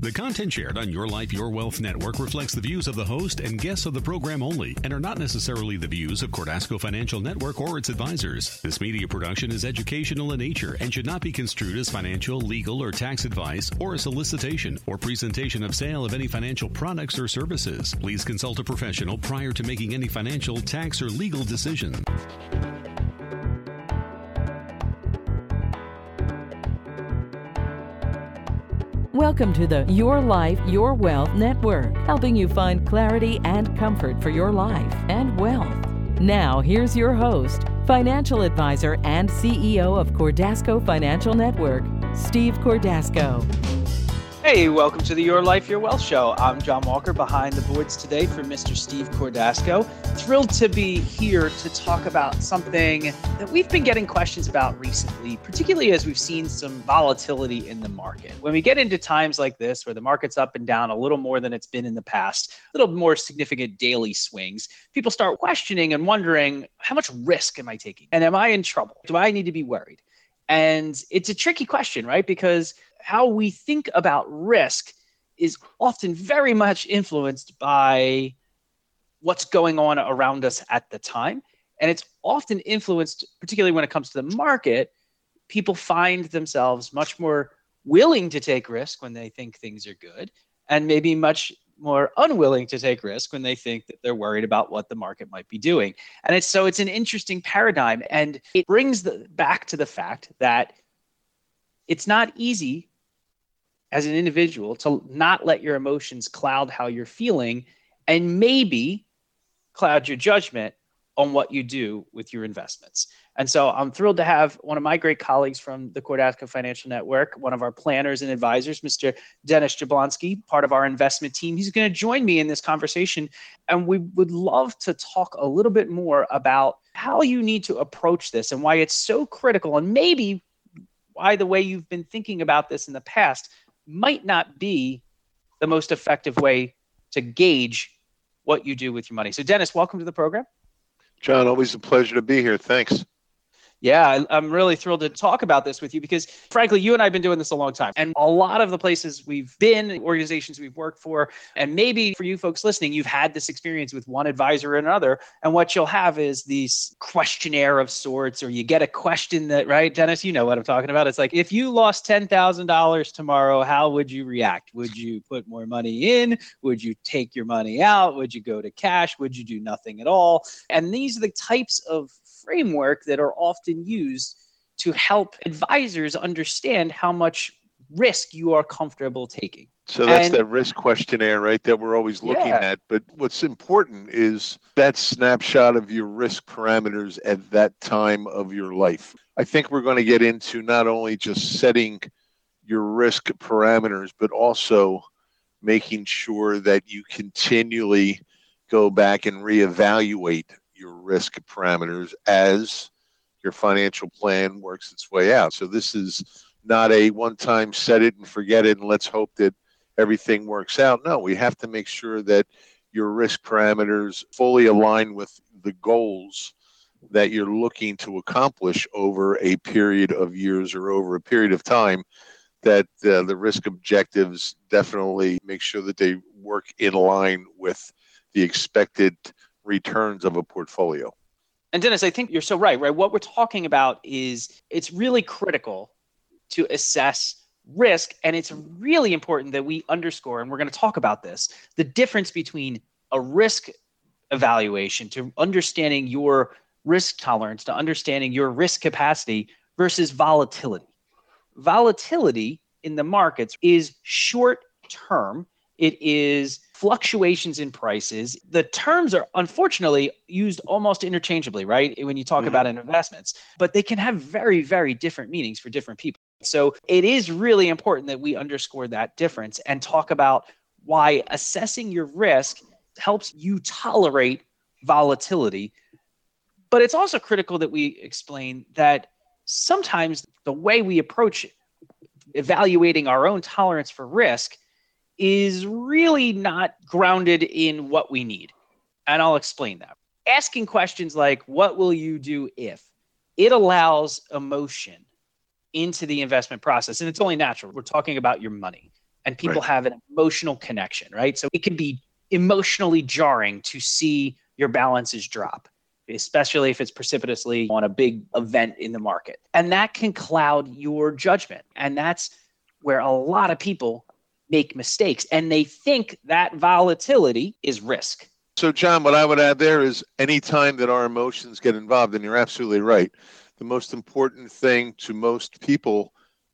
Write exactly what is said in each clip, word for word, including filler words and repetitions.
The content shared on Your Life, Your Wealth Network reflects the views of the host and guests of the program only and are not necessarily the views of Cordasco Financial Network or its advisors. This media production is educational in nature and should not be construed as financial, legal, or tax advice or a solicitation or presentation of sale of any financial products or services. Please consult a professional prior to making any financial, tax, or legal decision. Welcome to the Your Life, Your Wealth Network, helping you find clarity and comfort for your life and wealth. Now, here's your host, financial advisor and C E O of Cordasco Financial Network, Steve Cordasco. Hey, welcome to the Your Life, Your Wealth Show. I'm John Walker, behind the boards today for Mister Steve Cordasco. Thrilled to be here to talk about something that we've been getting questions about recently, particularly as we've seen some volatility in the market. When we get into times like this, where the market's up and down a little more than it's been in the past, a little more significant daily swings, people start questioning and wondering, how much risk am I taking? And am I in trouble? Do I need to be worried? And it's a tricky question, right? Because how we think about risk is often very much influenced by what's going on around us at the time. And it's often influenced, particularly when it comes to the market, people find themselves much more willing to take risk when they think things are good, and maybe much more unwilling to take risk when they think that they're worried about what the market might be doing. And it's so it's an interesting paradigm. And it brings the, back to the fact that it's not easy as an individual to not let your emotions cloud how you're feeling and maybe cloud your judgment on what you do with your investments. And so I'm thrilled to have one of my great colleagues from the Cordasco Financial Network, one of our planners and advisors, Mister Dennis Jablonski, part of our investment team. He's going to join me in this conversation. And we would love to talk a little bit more about how you need to approach this and why it's so critical, and maybe why the way you've been thinking about this in the past might not be the most effective way to gauge what you do with your money. So Dennis, welcome to the program. John, always a pleasure to be here. Thanks. Yeah, I'm really thrilled to talk about this with you because, frankly, you and I have been doing this a long time. And a lot of the places we've been, organizations we've worked for, and maybe for you folks listening, you've had this experience with one advisor or another. And what you'll have is these questionnaire of sorts, or you get a question that, right, Dennis, you know what I'm talking about. It's like, if you lost ten thousand dollars tomorrow, how would you react? Would you put more money in? Would you take your money out? Would you go to cash? Would you do nothing at all? And these are the types of framework that are often used to help advisors understand how much risk you are comfortable taking. So that's and, that risk questionnaire, right, that we're always looking yeah. at. But what's important is that snapshot of your risk parameters at that time of your life. I think we're going to get into not only just setting your risk parameters, but also making sure that you continually go back and reevaluate your risk parameters as your financial plan works its way out. So this is not a one-time set it and forget it and let's hope that everything works out. No, we have to make sure that your risk parameters fully align with the goals that you're looking to accomplish over a period of years or over a period of time, that uh, the risk objectives definitely make sure that they work in line with the expected returns of a portfolio. And Dennis, I think you're so right, right? What we're talking about is it's really critical to assess risk. And it's really important that we underscore, and we're going to talk about this, the difference between a risk evaluation to understanding your risk tolerance, to understanding your risk capacity versus volatility. Volatility in the markets is short term. It is fluctuations in prices. The terms are unfortunately used almost interchangeably, right? When you talk mm-hmm. about investments, but they can have very, very different meanings for different people. So it is really important that we underscore that difference and talk about why assessing your risk helps you tolerate volatility. But it's also critical that we explain that sometimes the way we approach evaluating our own tolerance for risk is really not grounded in what we need. And I'll explain that. Asking questions like, what will you do if? It allows emotion into the investment process. And it's only natural. We're talking about your money. and people Right. have an emotional connection, right? So it can be emotionally jarring to see your balances drop, especially if it's precipitously on a big event in the market. And that can cloud your judgment. And that's where a lot of people make mistakes, and they think that volatility is risk. So, John, what I would add there is anytime that our emotions get involved, and you're absolutely right, the most important thing to most people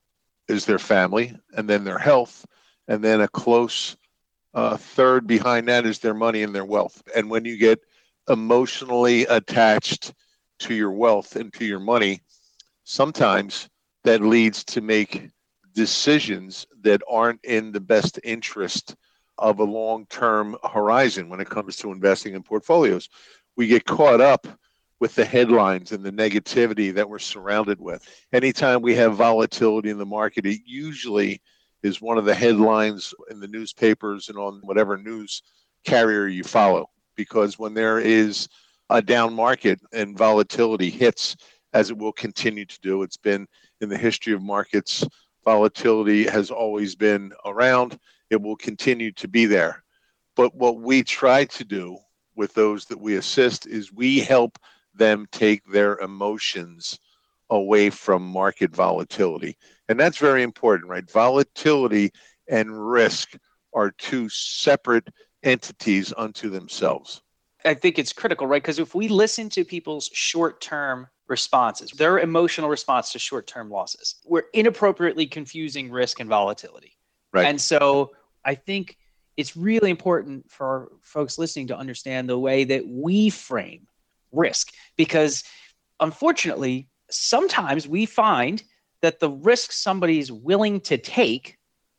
is their family, and then their health, and then a close uh, third behind that is their money and their wealth. And when you get emotionally attached to your wealth and to your money, sometimes that leads to make decisions that aren't in the best interest of a long-term horizon when it comes to investing in portfolios. We get caught up with the headlines and the negativity that we're surrounded with. Anytime we have volatility in the market, it usually is one of the headlines in the newspapers and on whatever news carrier you follow. Because when there is a down market and volatility hits, as it will continue to do, it's been in the history of markets, volatility has always been around. It will continue to be there. But what we try to do with those that we assist is we help them take their emotions away from market volatility. And that's very important, right? Volatility and risk are two separate entities unto themselves. I think it's critical, right? Because if we listen to people's short-term responses, their emotional response to short-term losses, we're inappropriately confusing risk and volatility. Right. And so I think it's really important for folks listening to understand the way that we frame risk, because unfortunately, sometimes we find that the risk somebody's willing to take,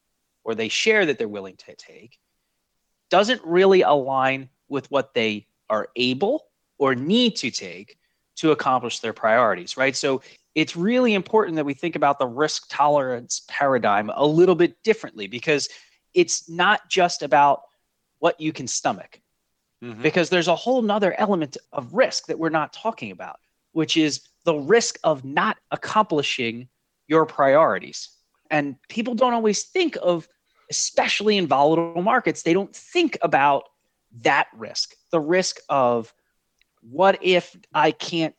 or they share that they're willing to take, doesn't really align with what they are able or need to take to accomplish their priorities, right? So it's really important that we think about the risk tolerance paradigm a little bit differently, because it's not just about what you can stomach, mm-hmm. because there's a whole nother element of risk that we're not talking about, which is the risk of not accomplishing your priorities. And people don't always think of, especially in volatile markets, they don't think about that risk, the risk of what if I can't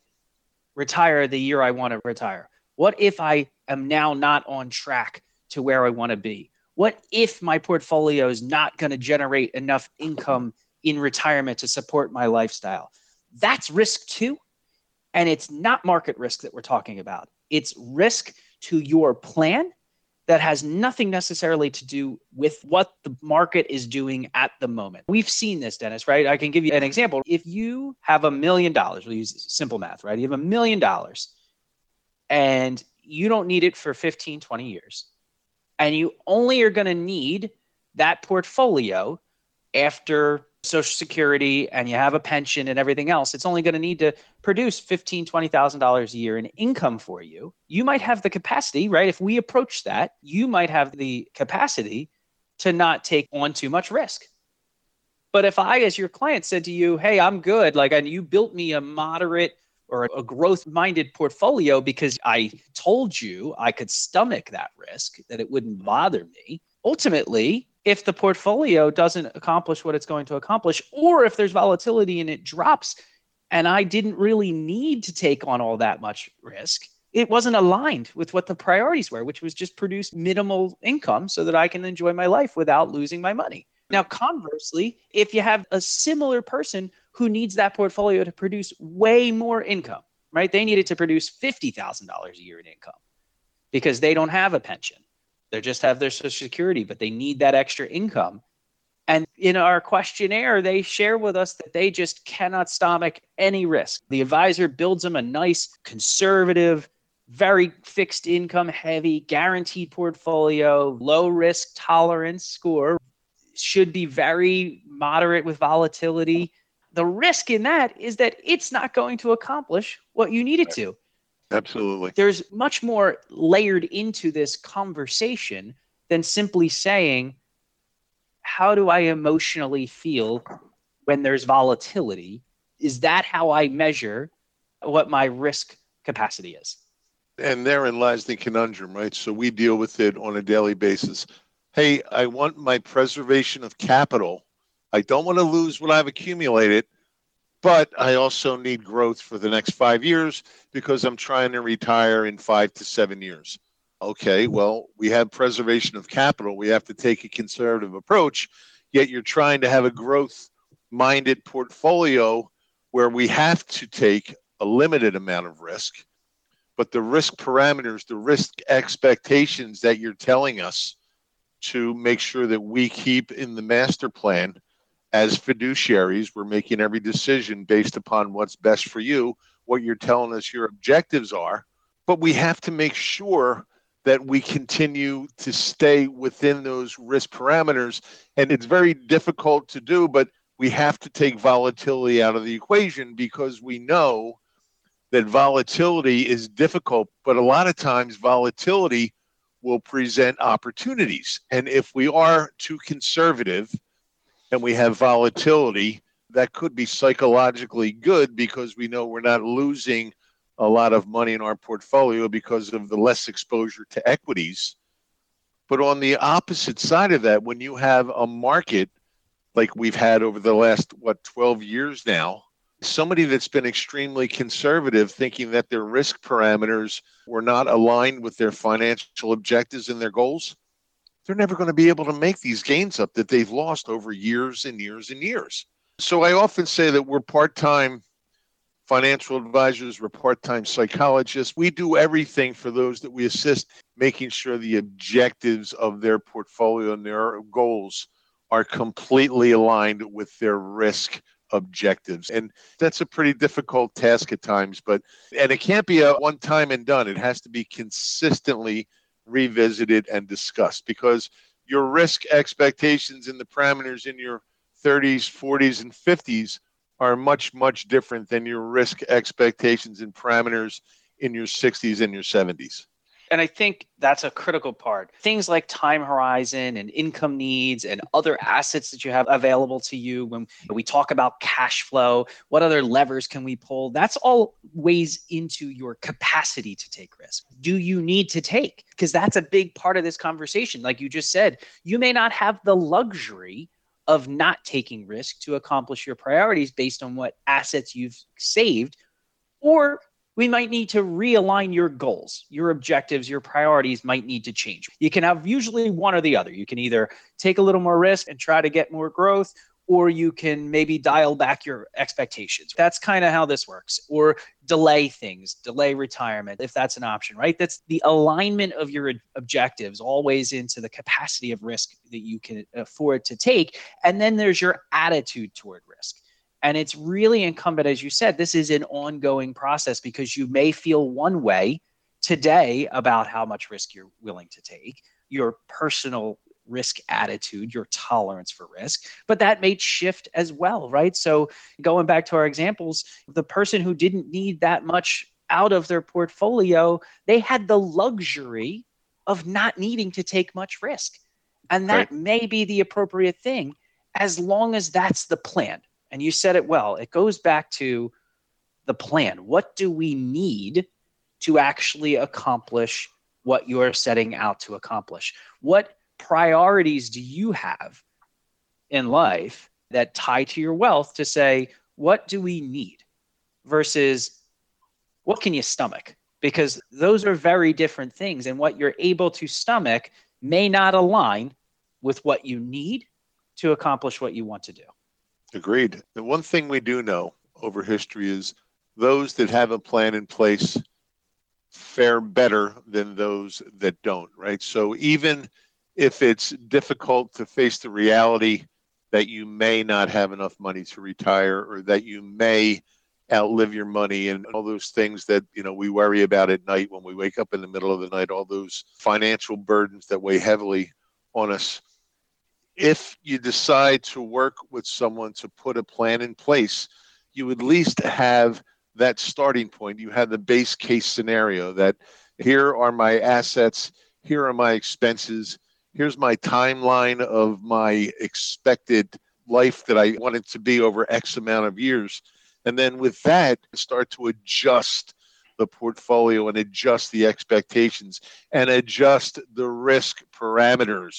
retire the year I want to retire? What if I am now not on track to where I want to be? What if my portfolio is not going to generate enough income in retirement to support my lifestyle? That's risk too. And it's not market risk that we're talking about. It's risk to your plan that has nothing necessarily to do with what the market is doing at the moment. We've seen this, Dennis, right? I can give you an example. If you have a million dollars, we'll use simple math, right? You have a million dollars and you don't need it for fifteen, twenty years. And you only are going to need that portfolio after Social Security and you have a pension and everything else. It's only going to need to produce fifteen thousand dollars, twenty thousand dollars a year in income for you. You might have the capacity, right? If we approach that, you might have the capacity to not take on too much risk. But if I, as your client, said to you, hey, I'm good, like, and you built me a moderate or a growth-minded portfolio because I told you I could stomach that risk, that it wouldn't bother me. Ultimately, if the portfolio doesn't accomplish what it's going to accomplish, or if there's volatility and it drops, and I didn't really need to take on all that much risk, it wasn't aligned with what the priorities were, which was just produce minimal income so that I can enjoy my life without losing my money. Now, conversely, if you have a similar person who needs that portfolio to produce way more income, right? They need it to produce fifty thousand dollars a year in income because they don't have a pension. They just have their Social Security, but they need that extra income. And in our questionnaire, they share with us that they just cannot stomach any risk. The advisor builds them a nice, conservative, very fixed income heavy, guaranteed portfolio, low risk tolerance score, should be very moderate with volatility. The risk in that is that it's not going to accomplish what you need it to. Absolutely. There's much more layered into this conversation than simply saying, how do I emotionally feel when there's volatility? Is that how I measure what my risk capacity is? And therein lies the conundrum, right? So we deal with it on a daily basis. hey, I want my preservation of capital. I don't want to lose what I've accumulated, but I also need growth for the next five years because I'm trying to retire in five to seven years. Okay, well, we have preservation of capital. We have to take a conservative approach, yet you're trying to have a growth-minded portfolio where we have to take a limited amount of risk, but the risk parameters, the risk expectations that you're telling us to make sure that we keep in the master plan as fiduciaries, we're making every decision based upon what's best for you, what you're telling us your objectives are, but we have to make sure that we continue to stay within those risk parameters. And it's very difficult to do, but we have to take volatility out of the equation because we know that volatility is difficult, but a lot of times volatility will present opportunities. And if we are too conservative and we have volatility, that could be psychologically good because we know we're not losing a lot of money in our portfolio because of the less exposure to equities. But on the opposite side of that, when you have a market like we've had over the last, what, twelve years now, somebody that's been extremely conservative, thinking that their risk parameters were not aligned with their financial objectives and their goals, they're never going to be able to make these gains up that they've lost over years and years and years. So I often say that we're part-time financial advisors, we're part-time psychologists. We do everything for those that we assist, making sure the objectives of their portfolio and their goals are completely aligned with their risk objectives. And that's a pretty difficult task at times, but, and it can't be a one time and done. It has to be consistently revisited and discussed because your risk expectations and the parameters in your thirties, forties, and fifties are much, much different than your risk expectations and parameters in your sixties and your seventies. And I think that's a critical part. Things like time horizon and income needs and other assets that you have available to you. When we talk about cash flow, what other levers can we pull? That's all weighs into your capacity to take risk. Do you need to take? Because that's a big part of this conversation. Like you just said, you may not have the luxury of not taking risk to accomplish your priorities based on what assets you've saved, or we might need to realign your goals, your objectives, your priorities might need to change. You can have usually one or the other. You can either take a little more risk and try to get more growth, or you can maybe dial back your expectations. That's kind of how this works. Or delay things, delay retirement, if that's an option, right? That's the alignment of your objectives always into the capacity of risk that you can afford to take. And then there's your attitude toward risk. And it's really incumbent, as you said, this is an ongoing process because you may feel one way today about how much risk you're willing to take, your personal risk attitude, your tolerance for risk, but that may shift as well, right? So going back to our examples, the person who didn't need that much out of their portfolio, they had the luxury of not needing to take much risk. And that right. may be the appropriate thing as long as that's the plan. And you said it well. It goes back to the plan. What do we need to actually accomplish what you're setting out to accomplish? What priorities do you have in life that tie to your wealth to say, what do we need versus what can you stomach? Because those are very different things. And what you're able to stomach may not align with what you need to accomplish what you want to do. Agreed. The one thing we do know over history is those that have a plan in place fare better than those that don't, right? So even if it's difficult to face the reality that you may not have enough money to retire or that you may outlive your money and all those things that, you know, we worry about at night when we wake up in the middle of the night, all those financial burdens that weigh heavily on us. If you decide to work with someone to put a plan in place, you at least have that starting point. You have the base case scenario that here are my assets, here are my expenses, here's my timeline of my expected life that I want it to be over X amount of years. And then with that, start to adjust the portfolio and adjust the expectations and adjust the risk parameters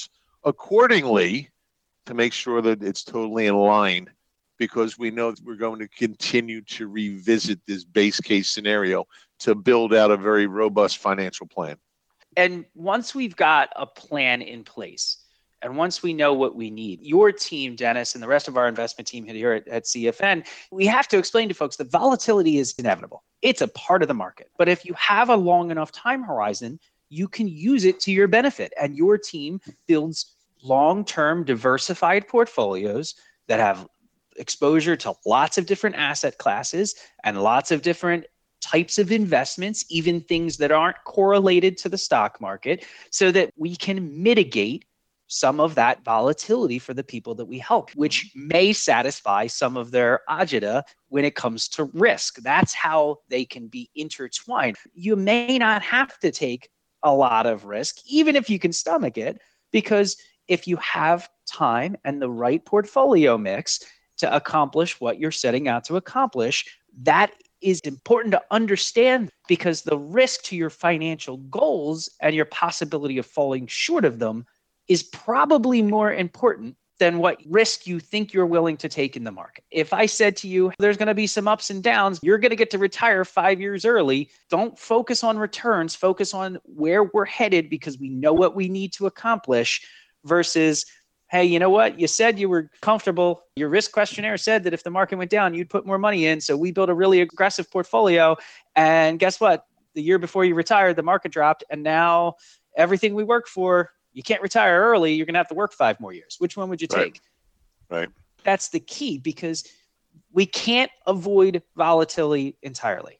accordingly to make sure that it's totally in line, because we know that we're going to continue to revisit this base case scenario to build out a very robust financial plan. And once we've got a plan in place, and once we know what we need, your team, Dennis, and the rest of our investment team here at, at C F N, we have to explain to folks that volatility is inevitable. It's a part of the market. But if you have a long enough time horizon, you can use it to your benefit. And your team builds long-term diversified portfolios that have exposure to lots of different asset classes and lots of different types of investments, even things that aren't correlated to the stock market, so that we can mitigate some of that volatility for the people that we help, which may satisfy some of their agita when it comes to risk. That's how they can be intertwined. You may not have to take a lot of risk, even if you can stomach it, because if you have time and the right portfolio mix to accomplish what you're setting out to accomplish, that is important to understand, because the risk to your financial goals and your possibility of falling short of them is probably more important than what risk you think you're willing to take in the market. If I said to you, there's going to be some ups and downs, you're going to get to retire five years early, don't focus on returns, focus on where we're headed, because we know what we need to accomplish, versus, hey, you know what? You said you were comfortable. Your risk questionnaire said that if the market went down, you'd put more money in. So we built a really aggressive portfolio. And guess what? The year before you retired, the market dropped. And now everything we worked for, you can't retire early. You're going to have to work five more years. Which one would you take? Right. Right. That's the key, because we can't avoid volatility entirely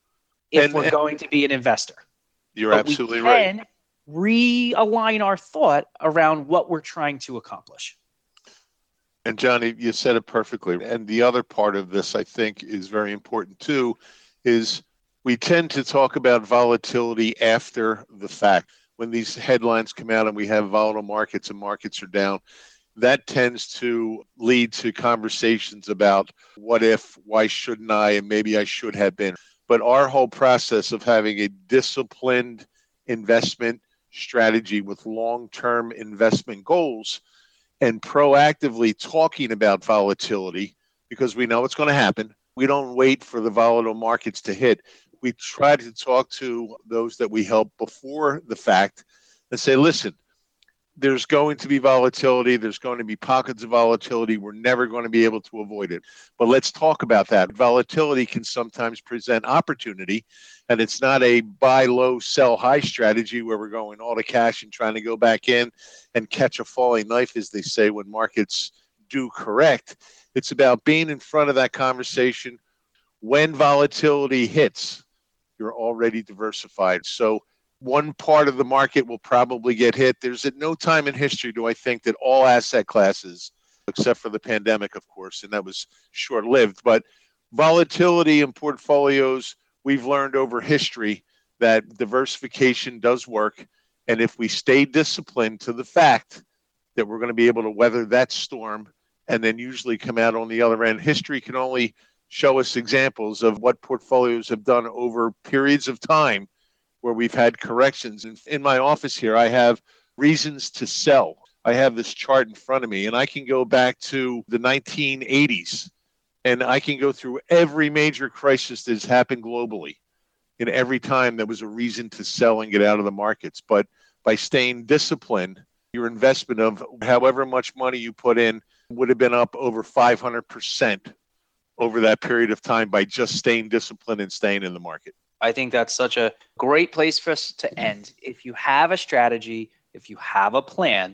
if and, we're and going to be an investor. You're but absolutely we right. can realign our thought around what we're trying to accomplish. And Johnny, you said it perfectly. And the other part of this, I think, is very important too, is we tend to talk about volatility after the fact. When these headlines come out and we have volatile markets and markets are down, that tends to lead to conversations about what if, why shouldn't I, and maybe I should have been. But our whole process of having a disciplined investment strategy with long-term investment goals and proactively talking about volatility, because we know it's going to happen. We don't wait for the volatile markets to hit. We try to talk to those that we help before the fact and say, listen, there's going to be volatility. There's going to be pockets of volatility. We're never going to be able to avoid it. But let's talk about that. Volatility can sometimes present opportunity, and it's not a buy low, sell high strategy where we're going all to cash and trying to go back in and catch a falling knife, as they say, when markets do correct. It's about being in front of that conversation. When volatility hits, you're already diversified. So one part of the market will probably get hit. There's at no time in history do I think that all asset classes, except for the pandemic, of course, and that was short-lived, but volatility in portfolios, we've learned over history that diversification does work. And if we stay disciplined to the fact that we're going to be able to weather that storm and then usually come out on the other end, history can only show us examples of what portfolios have done over periods of time where we've had corrections. And in my office here, I have reasons to sell. I have this chart in front of me, and I can go back to the nineteen eighties, and I can go through every major crisis that has happened globally. And every time there was a reason to sell and get out of the markets. But by staying disciplined, your investment of however much money you put in would have been up over five hundred percent over that period of time by just staying disciplined and staying in the market. I think that's such a great place for us to end. If you have a strategy, if you have a plan,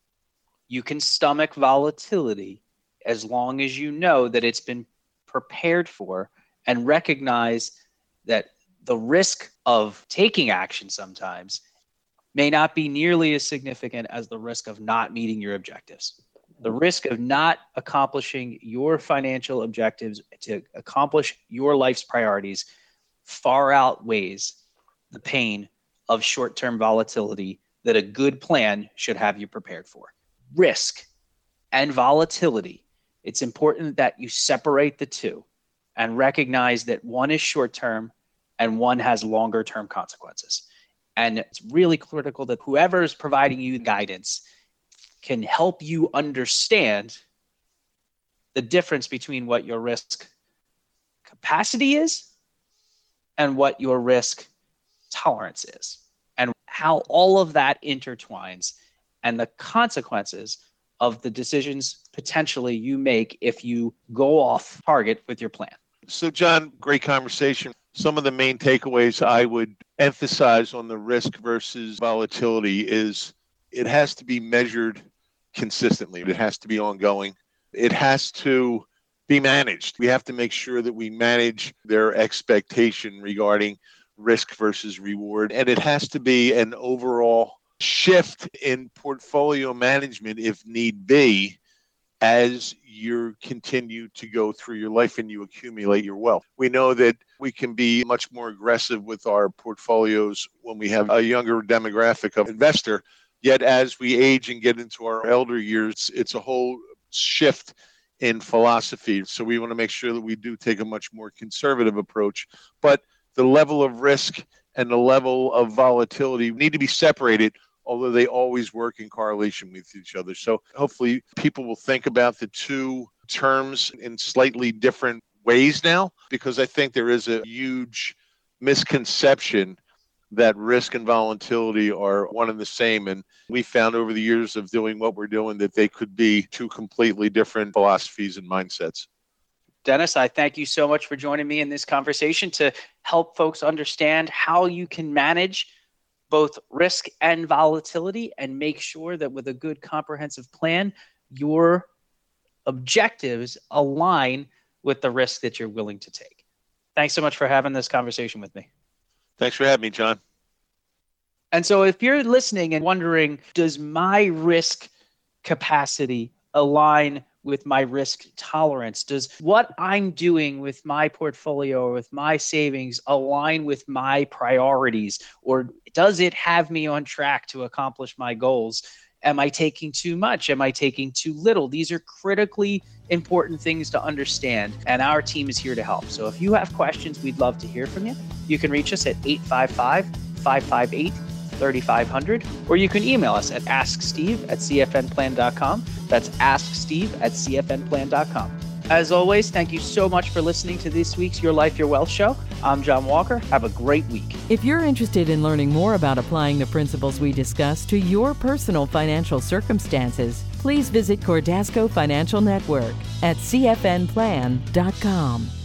you can stomach volatility as long as you know that it's been prepared for, and recognize that the risk of taking action sometimes may not be nearly as significant as the risk of not meeting your objectives. The risk of not accomplishing your financial objectives to accomplish your life's priorities far outweighs the pain of short-term volatility that a good plan should have you prepared for. Risk and volatility, it's important that you separate the two and recognize that one is short-term and one has longer-term consequences. And it's really critical that whoever is providing you guidance can help you understand the difference between what your risk capacity is and what your risk tolerance is, and how all of that intertwines and the consequences of the decisions potentially you make if you go off target with your plan. So, John, great conversation. Some of the main takeaways I would emphasize on the risk versus volatility is it has to be measured consistently. It has to be ongoing. It has to be managed. We have to make sure that we manage their expectation regarding risk versus reward. And it has to be an overall shift in portfolio management if need be, as you continue to go through your life and you accumulate your wealth. We know that we can be much more aggressive with our portfolios when we have a younger demographic of investor. Yet as we age and get into our elder years, it's a whole shift in philosophy. So we want to make sure that we do take a much more conservative approach. But the level of risk and the level of volatility need to be separated, although they always work in correlation with each other. So hopefully people will think about the two terms in slightly different ways now, because I think there is a huge misconception that risk and volatility are one and the same. And we found over the years of doing what we're doing that they could be two completely different philosophies and mindsets. Dennis, I thank you so much for joining me in this conversation to help folks understand how you can manage both risk and volatility and make sure that with a good comprehensive plan, your objectives align with the risk that you're willing to take. Thanks so much for having this conversation with me. Thanks for having me, John. And so if you're listening and wondering, does my risk capacity align with my risk tolerance? Does what I'm doing with my portfolio or with my savings align with my priorities? Or does it have me on track to accomplish my goals? Am I taking too much? Am I taking too little? These are critically important things to understand, and our team is here to help. So if you have questions, we'd love to hear from you. You can reach us at eight five five, five five eight, three five zero zero, or you can email us at ask steve at c f n plan dot com. That's ask steve at c f n plan dot com. As always, thank you so much for listening to this week's Your Life, Your Wealth show. I'm John Walker. Have a great week. If you're interested in learning more about applying the principles we discuss to your personal financial circumstances, please visit Cordasco Financial Network at c f n plan dot com.